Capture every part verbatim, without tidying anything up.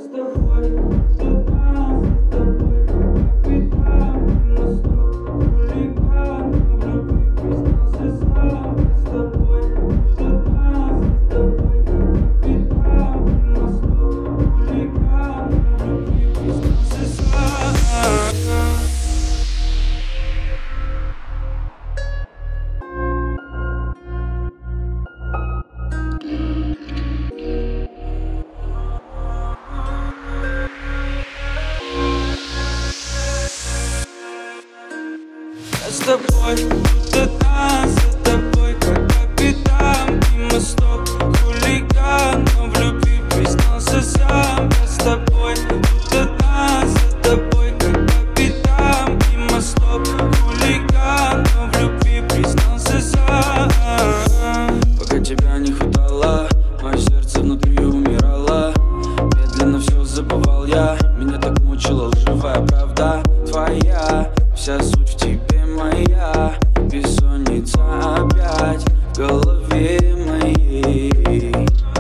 С тобой будто танц, с тобой как капитан и мосток, хулиган, но в любви признался сам. Я с тобой будто танц, с тобой как капитан и мосток, хулиган, но в любви признался сам. Пока тебя не хватало, мое сердце внутри умирало. Медленно все забывал я, меня так мучила лживая правда твоя. Вся суть в тебе моя, бессонница опять в голове моей.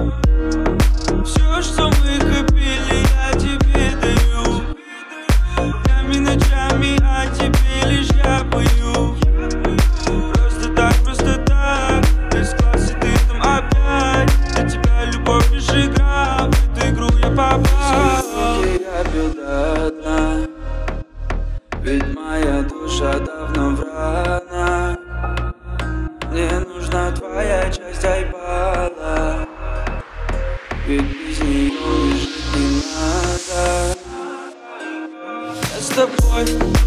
Все, что мы копили, я тебе даю. Днями, ночами, а тебе лишь я пою. Просто так, просто так, без класса ты там опять. Для тебя любовь лишь игра, в эту игру я попал. Я пил до дна, ведь моя душа давно врана. Мне нужна твоя часть айбала, ведь без нее мне жить не надо. Я с тобой